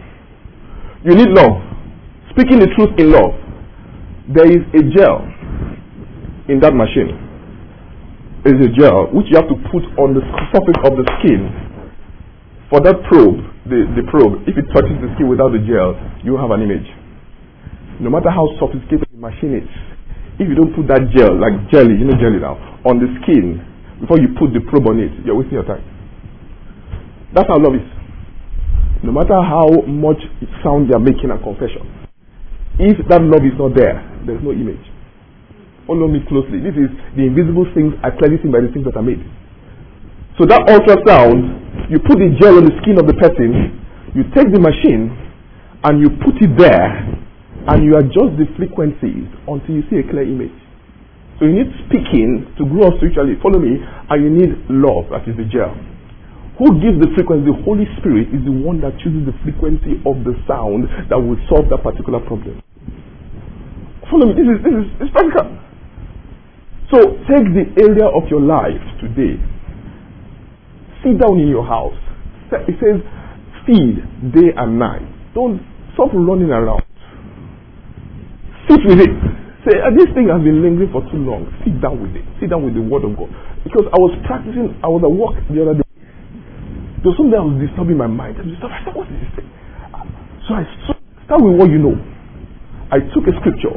You need love. Speaking the truth in love. There is a gel in that machine. is a gel which you have to put on the surface of the skin. For that probe, the, the probe, if it touches the skin without the gel, you have an image. No matter how sophisticated the machine is, if you don't put that gel, like jelly, you know jelly now, on the skin, before you put the probe on it, you're wasting your time. That's how love is. No matter how much sound you're making and confession, if that love is not there, there's no image. Follow me closely. This is the invisible things are clearly seen by the things that are made. So that ultrasound, you put the gel on the skin of the person, you take the machine and you put it there and you adjust the frequencies until you see a clear image. So you need speaking to grow up spiritually. Follow me. And you need love, that is the gel. Who gives the frequency? The Holy Spirit is the one that chooses the frequency of the sound that will solve that particular problem. Follow me. This is this is it's practical. So take the area of your life today. Sit down in your house. It says feed day and night. Don't stop running around. Sit with it. Say, this thing has been lingering for too long. Sit down with it. Sit down with the Word of God. Because I was practicing, I was at work the other day. There was something that was disturbing my mind. I said, what is this thing? So I start with what you know. I took a scripture.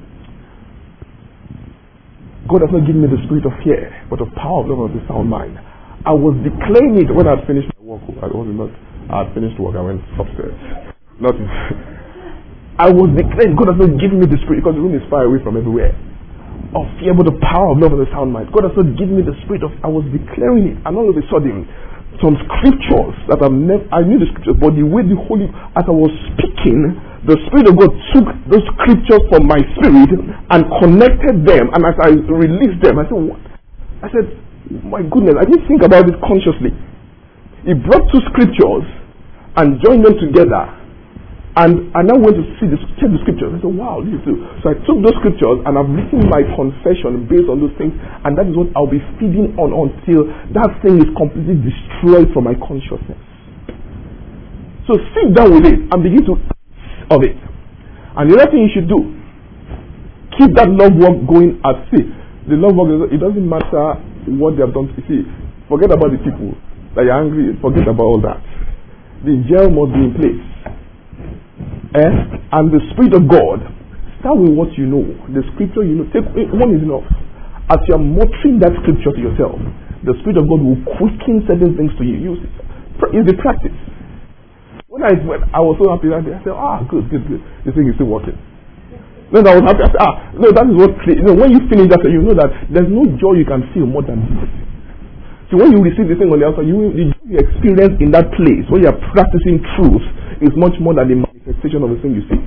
God has not given me the spirit of fear, but of power, of love, and of the sound mind. I was declaring it when I had finished my work. I was not. I had finished work. I went upstairs. Not. I was declaring God has not given me the spirit because the room is far away from everywhere. Of fear, but the power of love and the sound mind. God has not given me the spirit of. I was declaring it, and all of a sudden, some scriptures that I've never. I knew the scriptures, but the way the Holy, as I was speaking, the Spirit of God took those scriptures from my spirit and connected them. And as I released them, I said, "What?" I said, "My goodness, I didn't think about it consciously." He brought two scriptures and joined them together. And I now went to see the, check the scriptures. I said, wow, this is true. So I took those scriptures and I've written my confession based on those things. And that is what I'll be feeding on until that thing is completely destroyed from my consciousness. So sit down with it and begin to of it. And the other thing you should do, keep that love work going at sea. The love work, it doesn't matter what they have done. You see, forget about the people that you're angry, forget about all that. The gel must be in place. Eh? And the Spirit of God, start with what you know. The scripture you know, take one is enough. As you're muttering that scripture to yourself, the Spirit of God will quicken certain things to you. Use it. It's the practice. When I when I was so happy that day, I said, ah, good, good, good. This thing is still working. Then I was happy. I said, ah, no, that is what, you know, when you finish that, you know that there's no joy you can feel more than this. So when you receive the thing on the outside, you, the joy you experience in that place, when you're practicing truth, is much more than the manifestation of the thing you see.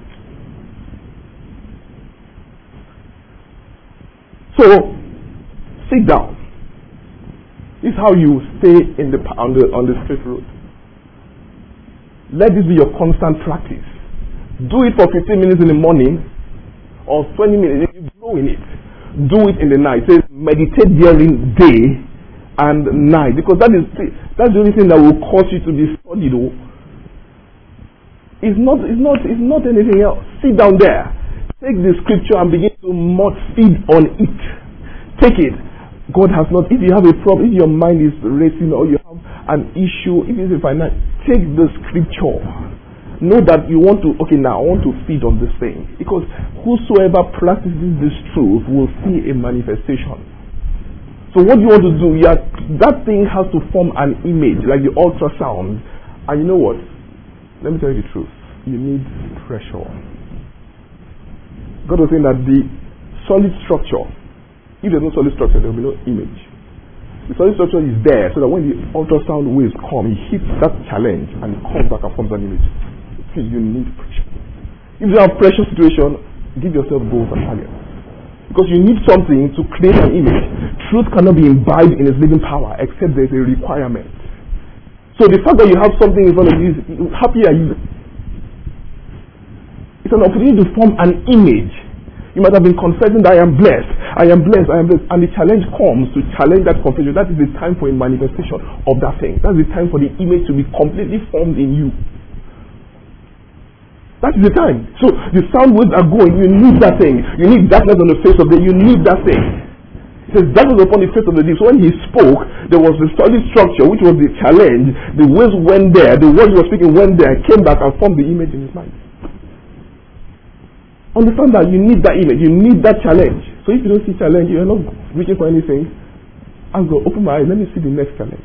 So, sit down. This is how you stay in the on the on the straight road. Let this be your constant practice. Do it for fifteen minutes in the morning or twenty minutes. If you grow in it, do it in the night. It says meditate during day and night, because that is that's the only thing that will cause you to be studied. It's not it's not it's not anything else. Sit down there. Take the scripture and begin to mouth feed on it. Take it. God has not, if you have a problem, if your mind is racing or you have an issue, if it's a finance, take the scripture. Know that you want to, okay, now I want to feed on this thing. Because whosoever practices this truth will see a manifestation. So what you want to do, yeah, that thing has to form an image, like the ultrasound. And you know what? Let me tell you the truth. You need pressure. God was saying that the solid structure, if there's no solid structure, there will be no image. The solid structure is there so that when the ultrasound waves come, it hits that challenge and it comes back and forms an image. So you need pressure. If you have pressure situation, give yourself goals and targets. Because you need something to create an image. Truth cannot be imbibed in its living power except there is a requirement. So the fact that you have something in front of you, happy are you? It's an opportunity to form an image. You might have been confessing that I am blessed, I am blessed, I am blessed. And the challenge comes to challenge that confession. That is the time for a manifestation of that thing. That's the time for the image to be completely formed in you. That is the time. So the sound waves are going. You need that thing. You need darkness on the face of it. You need that thing. It says that was upon the face of the deep. So when he spoke, there was the solid structure, which was the challenge. The words went there, the words he was speaking went there, came back and formed the image in his mind. Understand that you need that image, you need that challenge. So if you don't see challenge, you're not reaching for anything. I'll go, open my eyes, let me see the next challenge.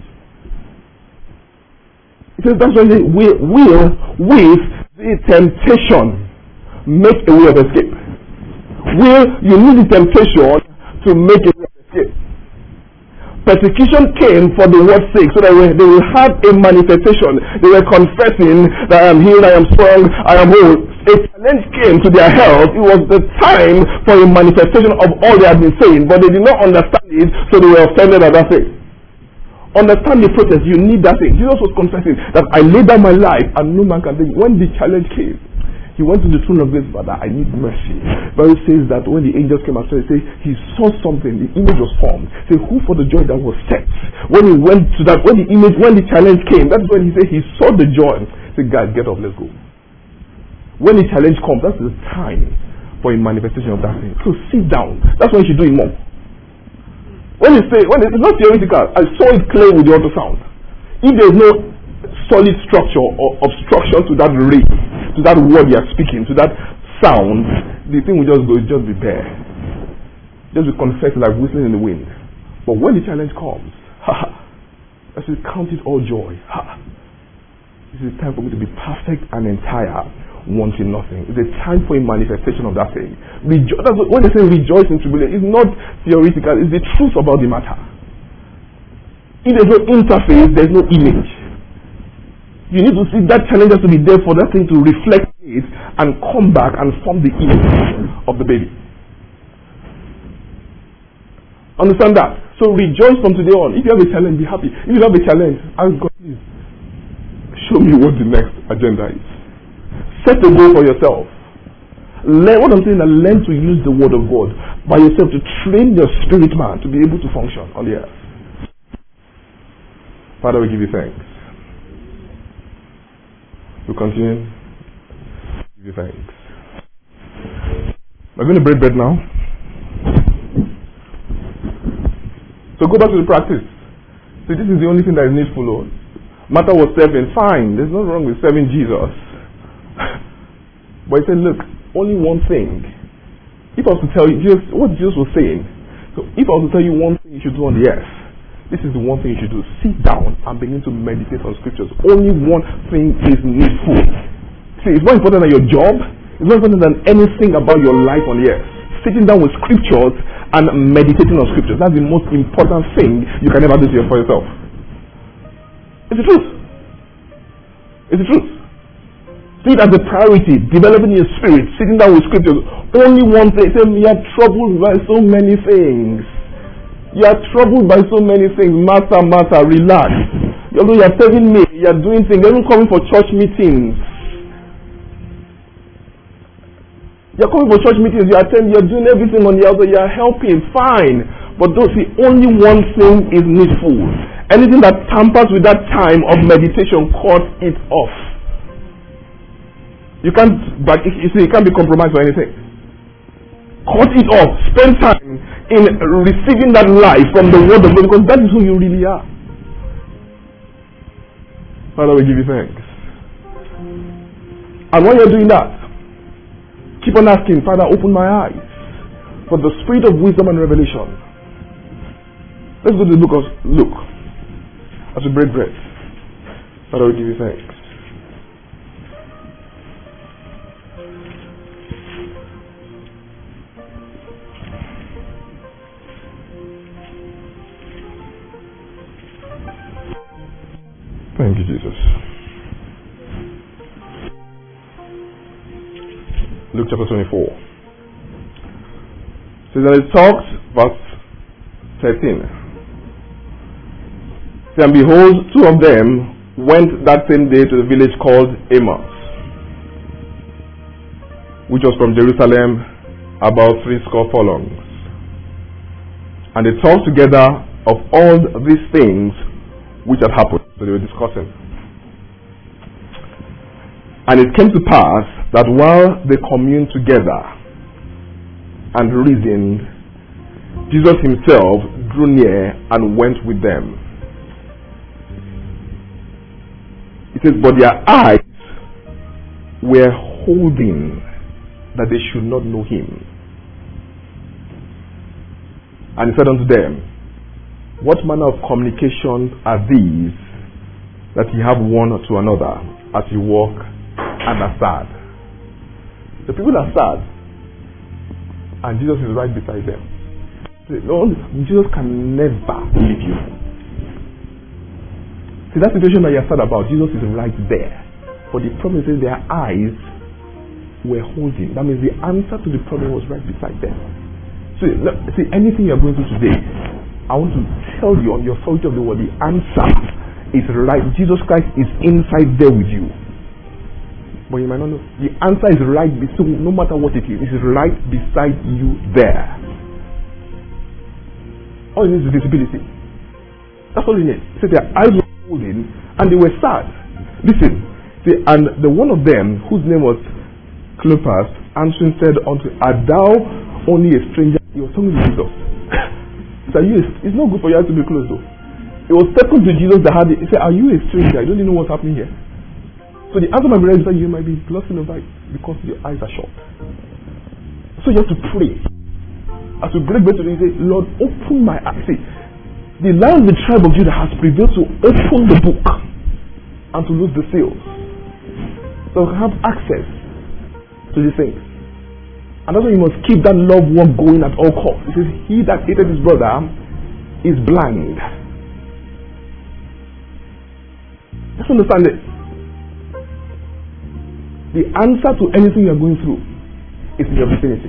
It says that's why they will, will with the temptation make a way of escape. Will, you need the temptation to make a way of escape. Persecution came for the word's sake, so that they will have a manifestation. They were confessing that I am healed, I am strong, I am whole. A challenge came to their health. It was the time for a manifestation of all they had been saying, but they did not understand it, so they were offended at that thing. Understand the process. You need that thing. Jesus was confessing that I laid down my life and no man can take it. When the challenge came, he went to the throne of grace, Father, I need mercy. The Bible says that when the angels came after, he said he saw something, the image was formed. Say, who for the joy that was set? When he went to that, when the image, when the challenge came, that's when he said he saw the joy. Say, guys, get up, let's go. When the challenge comes, that's the time for a manifestation of that thing. So sit down. That's when you should do it more. When you say, when it's not theoretical, I saw it clear with the ultrasound. If there's no solid structure or obstruction to that ray, to that word you are speaking, to that sound, the thing will just go, just be bare. Just be confessed like whistling in the wind. But when the challenge comes, ha, I should count it all joy. Ha. This is time for me to be perfect and entire, wanting nothing. It's a time for a manifestation of that thing. Rejo- that's what, when they say rejoice in tribulation, it's not theoretical, it's the truth about the matter. If there's no interface, there's no image. You need to see that challenge has to be there for that thing to reflect it and come back and form the image of the baby. Understand that? So rejoice from today on. If you have a challenge, be happy. If you have a challenge, ask God, please show me what the next agenda is. Set a goal for yourself. Learn what I'm saying, that learn to use the word of God by yourself to train your spirit man to be able to function on the earth. Father, we give you thanks. We continue. Give you thanks. We're going to break bread now. So go back to the practice. See, this is the only thing that is needful, Lord. Martha was serving, fine. There's nothing wrong with serving Jesus. But he said, look, only one thing. If I was to tell you, Jesus, what Jesus was saying, so if I was to tell you one thing you should do on the earth, this is the one thing you should do. Sit down and begin to meditate on scriptures. Only one thing is needful. See, it's more important than your job. It's more important than anything about your life on the earth. Sitting down with scriptures and meditating on scriptures. That's the most important thing you can ever do for yourself. It's the truth. It's the truth. See it as a priority. Developing your spirit. Sitting down with scriptures. Only one thing. Say, you are troubled by so many things. You are troubled by so many things. Master, master, relax. Although you are telling me, you are doing things. You're even coming for church meetings. You are coming for church meetings. You are telling, you are doing everything on the outside. You are helping. Fine. But don't see, only one thing is needful. Anything that tampers with that time of meditation, cut it off. You can't, but you see, you can't be compromised for anything. Cut it off. Spend time in receiving that life from the word of God, because that is who you really are. Father, we give you thanks. And when you're doing that, keep on asking, Father, open my eyes for the spirit of wisdom and revelation. Let's go to the book of Luke as we break bread. Father, we give you thanks. Thank you, Jesus. Luke chapter twenty-four. So that it talks, verse thirteen. And behold, two of them went that same day to the village called Emmaus, which was from Jerusalem about three score furlongs. And they talked together of all these things which had happened. So they were discussing. And it came to pass that while they communed together and reasoned, Jesus himself drew near and went with them. It says, but their eyes were holding that they should not know him. And he said unto them, what manner of communications are these that ye have one to another as you walk and are sad? The people are sad, and Jesus is right beside them. No, Jesus can never leave you. See, that situation that you're sad about, Jesus is right there. But the problem is their eyes were holding. That means the answer to the problem was right beside them. See, look, see, anything you're going through today, I want to tell you on the authority of the word, the answer is right. Jesus Christ is inside there with you. But you might not know. The answer is right, so no matter what it is, it is right beside you there. All you need is visibility. That's all you need. So their eyes were holding and they were sad. Listen, see, and the one of them, whose name was Cleopas, answering said unto, art thou only a stranger? He was talking to Jesus. So you, it's not good for your eyes to be closed though. It was talking to Jesus that had it. He said, are you a stranger? You don't even know what's happening here. So the answer might be right beside you, might be glossing over it because your eyes are shut. So you have to pray. As we break bread today, you say, Lord, open my eyes. See, the Lion of the tribe of Judah has prevailed to open the book and to loose the seals. So we can have access to these things. And that's why you must keep that love work going at all costs. It says, he that hated his brother is blind. Just understand it. The answer to anything you are going through is in your vicinity.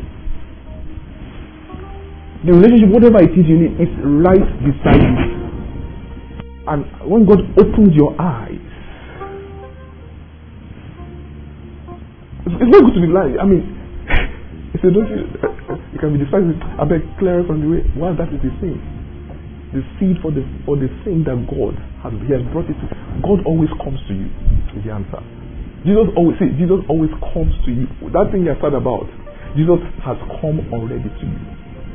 The relationship, whatever it is you need, is right beside you. And when God opens your eyes, it's not good to be blind. I mean, if you don't, you can be decided. I beg, clear from the way. Well, that is the thing. The seed for the for the thing that God has, He has brought it to. God always comes to you with the answer. Jesus always see, Jesus always comes to you. That thing you are sad about, Jesus has come already to you.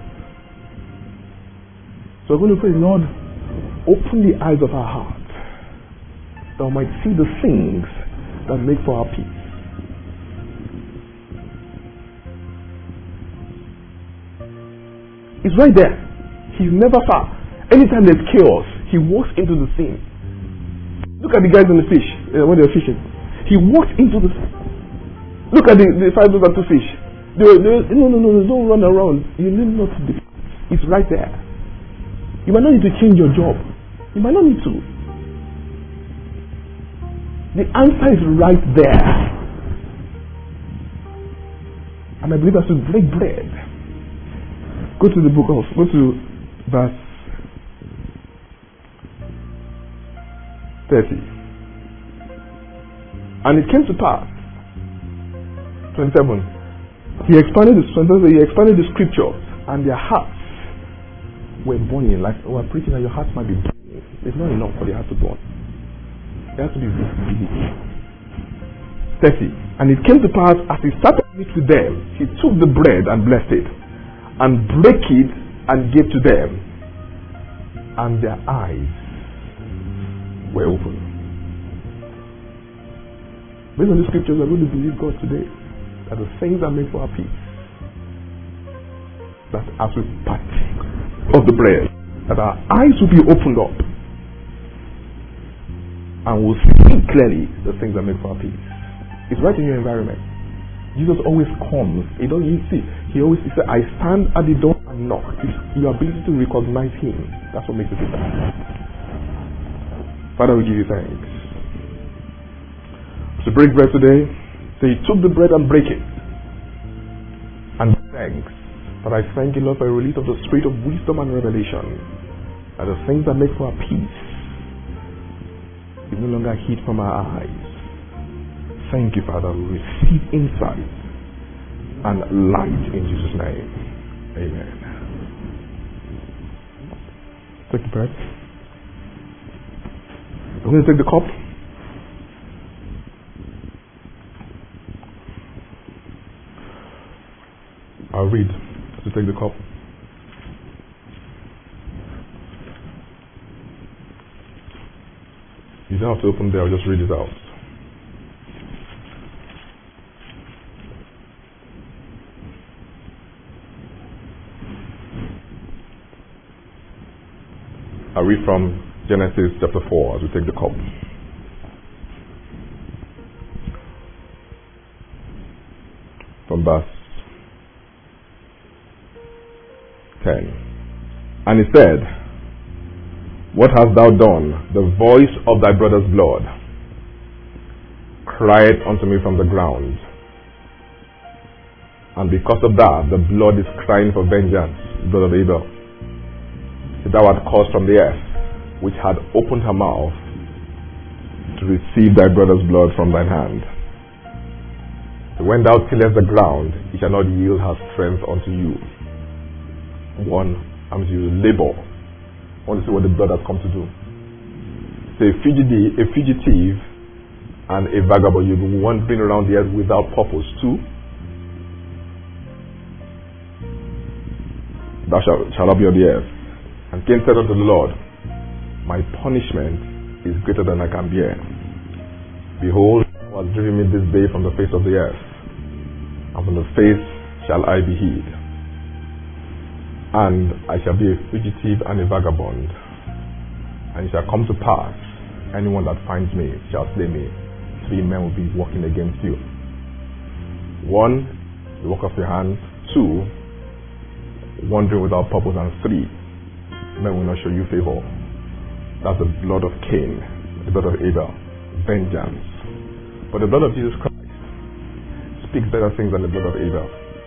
So we're going to pray, Lord, open the eyes of our heart that we might see the things that make for our peace. He's right there. He's never far. Anytime there's chaos, he walks into the scene. Look at the guys on the fish uh, when they're fishing. He walks into the. Look at the, the five and two fish. They were, they were, no, no, no, don't run around. You need not to be. It's right there. You might not need to change your job. You might not need to. The answer is right there. And I believe as we break bread, go to the book of, go to verse thirty. And it came to pass, twenty-seven, he expanded the, he expanded the scriptures, and their hearts were burning. Like we're preaching that your heart might be burning. It's not enough for the heart to burn. It has to be really. thirty. And it came to pass, as he started to meet with them, he took the bread and blessed it, and brake it and gave to them, and their eyes were open. Based on the scriptures, we're going to believe God today that the things that make for our peace, that as we partake of the bread, that our eyes will be opened up and we'll see clearly the things that make for our peace. It's right in your environment. Jesus always comes. He don't you see. He always he said, I stand at the door and knock. It's your ability to recognize him. That's what makes a difference. Father, we give you thanks. To break bread today, so he took the bread and break it. And thanks. But I thank you, Lord, for a release of the spirit of wisdom and revelation. That the things that make for our peace is no longer hid from our eyes. Thank you, Father. We receive insight and light in Jesus' name. Amen. Take the bread. I'm going to take the cup. I'll read to take the cup. don't have to open there, I'll just read it out. I read from Genesis chapter four as we take the cup. From verse ten. And he said, what hast thou done? The voice of thy brother's blood cried unto me from the ground. And because of that, the blood is crying for vengeance, the blood of Abel. Thou art caused from the earth, which had opened her mouth to receive thy brother's blood from thine hand. So when thou tillest the ground, it shall not yield her strength unto you. One, I'm to labor. I want to see what the blood has come to do. So a fugitive, a fugitive and a vagabond, you'll be wandering around the earth without purpose. Two, thou shalt, shalt not be on the earth. And Cain said unto the Lord, my punishment is greater than I can bear. Behold, thou hast driven me this day from the face of the earth, and from the face shall I be hid. And I shall be a fugitive and a vagabond. And it shall come to pass, anyone that finds me shall slay me. Three men will be walking against you. One, the work of your hands. Two, wandering without purpose. And three, men will not show you favor. That's the blood of Cain, the blood of Abel, vengeance. But the blood of Jesus Christ speaks better things than the blood of Abel.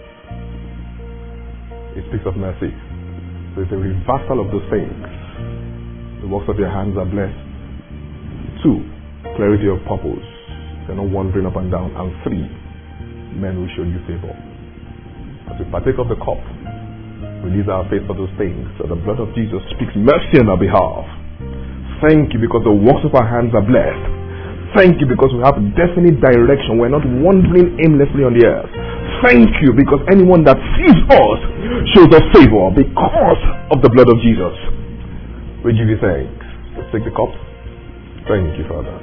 It speaks of mercy. So it's a reversal of those things. The works of your hands are blessed. Two, clarity of purpose. You're not wandering up and down. And three, men will show you favor. As we partake of the cup, release our faith for those things. So the blood of Jesus speaks mercy on our behalf. Thank you because the works of our hands are blessed. Thank you because we have definite direction. We're not wandering aimlessly on the earth. Thank you because anyone that sees us shows us favor because of the blood of Jesus. We give you thanks. Let's take the cup. Thank you, Father.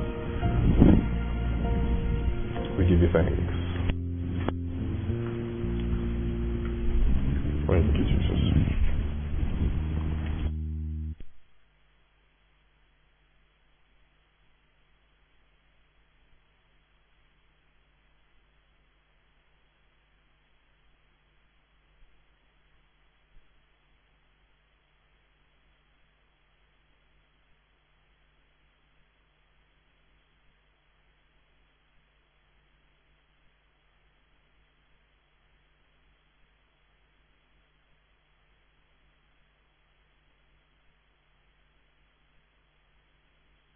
We give you thanks. Thank you, Jesus.